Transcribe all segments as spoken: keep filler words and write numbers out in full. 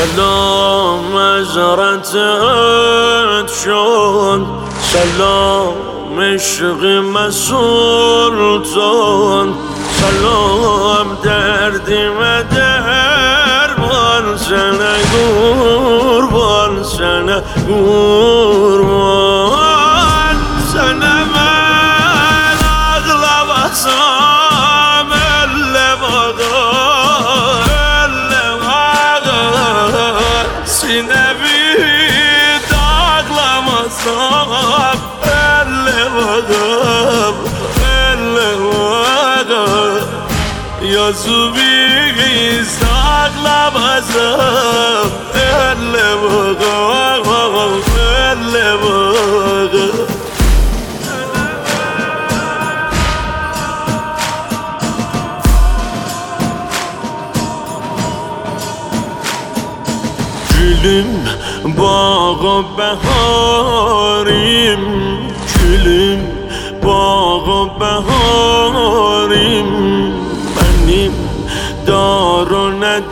سلام از رتت شد، سلام عشق مسلطان، سلام دردی و دربان سنه قربان سنه قربان سنه من ağlamasam elle bana elle bana sinevi dağlamasam elle bana elle bana yazıvi saklamazım elle bana elle bana Gülüm bağı beharim, gülüm bağı beharim, benim dar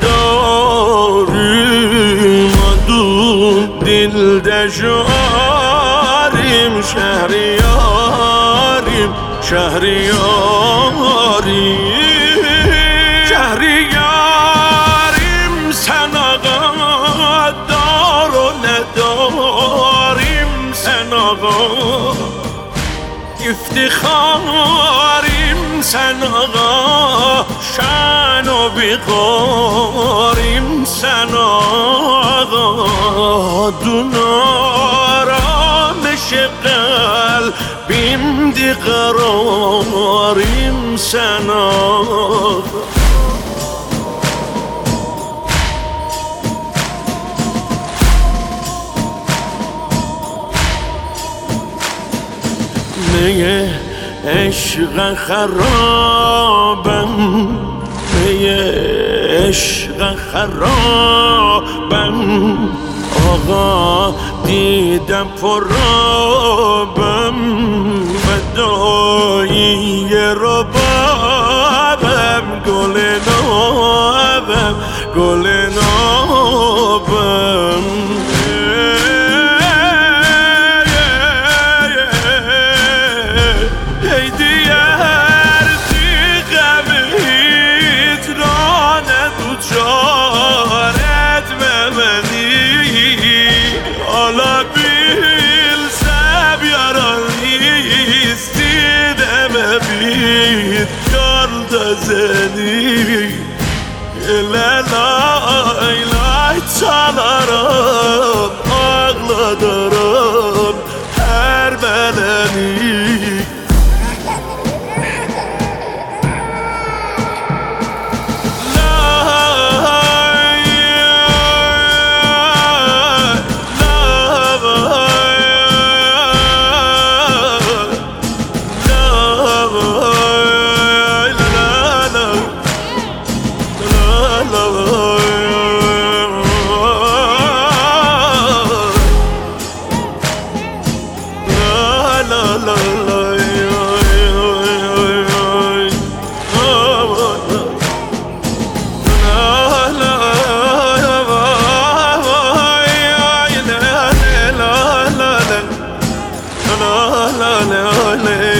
nedarim, adım dilde şarim, şehriyarim, şehriyarim, şehriyarim sen ağa. İftixarim sen ağa, şan o biqarim sen ağa, dunaram qalbimdi qararim sen ağa. میه عشق خرابم، میه عشق خرابم، آقا دیدم پرابم، فدایی ربابم، گل نابم گل نابم. Seni lay lay çalarım, ağlatırım her beleni. la la la